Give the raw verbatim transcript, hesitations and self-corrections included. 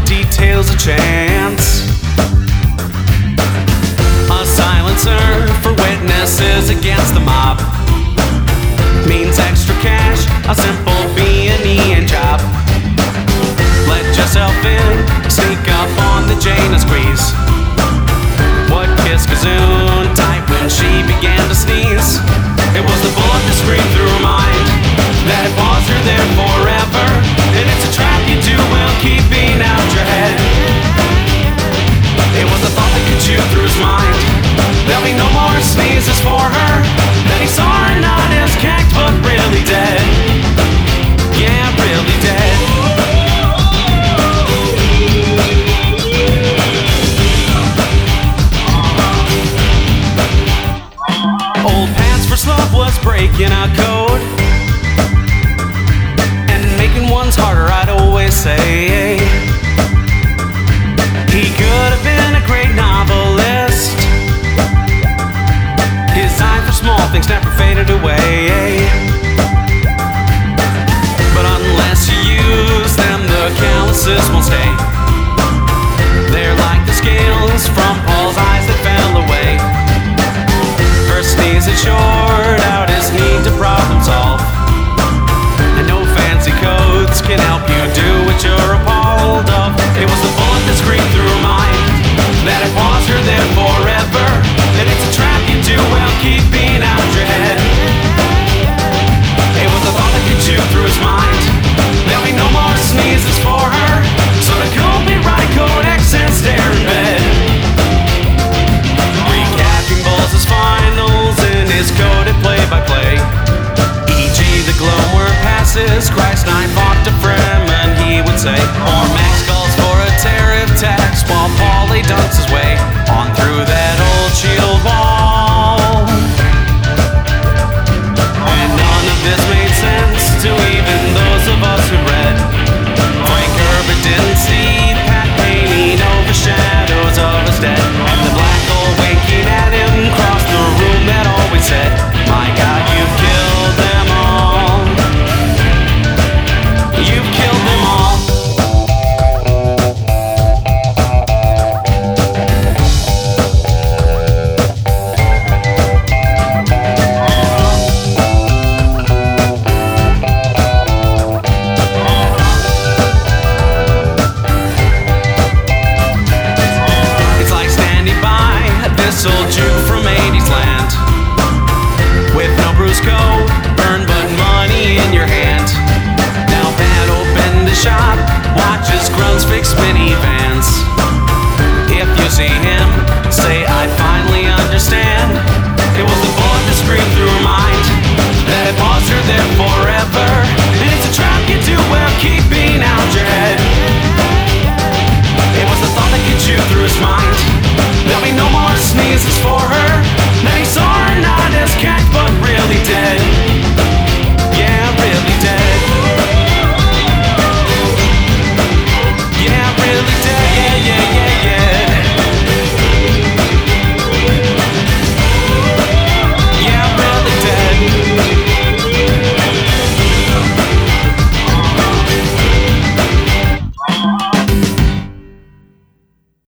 details a chance. A silencer for witnesses against the mob means extra cash, a simple B and E and job. Let yourself in, sneak up on the Jane and squeeze. What kissed Gazoon tight when she began to sneeze? It was the bullet that screamed through her mind that paused her there forever. And it's a trap you do well keeping out your head. It was the thought that could chew through his mind. There'll be no more sneezes for her. Then he saw her not as cacked but really dead.